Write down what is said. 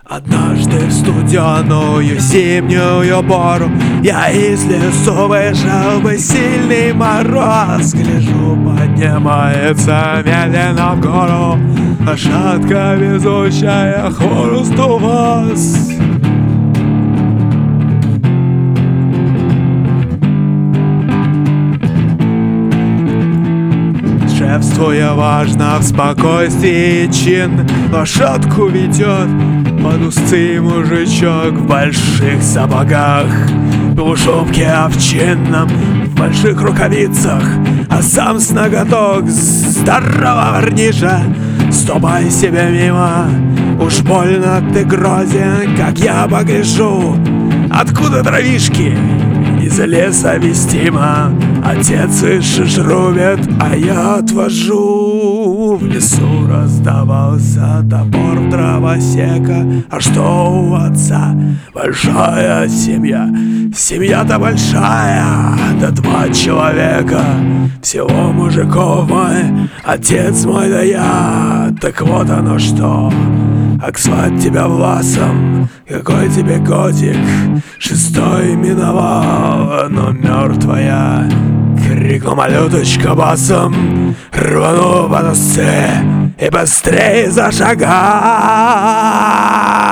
Однажды в студеную зимнюю пору я из лесу вышел бы сильный мороз. Гляжу, поднимается медленно в гору лошадка, везущая хворост у вас. Шефствуя важно в спокойствии чин, лошадку ведет под узцы мужичок в больших сапогах, полушубке овчинном, в больших рукавицах, а сам с ноготок. Здорово, парниша, ступай себе мимо, уж больно ты грозен, как я погляжу. Откуда дровишки? Из леса вестимо. Отец ишь рубит, а я отвожу. В лесу раздавался топор дровосека. А что у отца? Большая семья. Семья-то большая, да 2 человека. Всего мужиков мой, отец мой да я. Так вот оно что. Ак звать тебя Власом, какой тебе годик? 6-й миновал, но мертвая. Крикнул малюточка басом, рванул по носе и быстрее зашагал.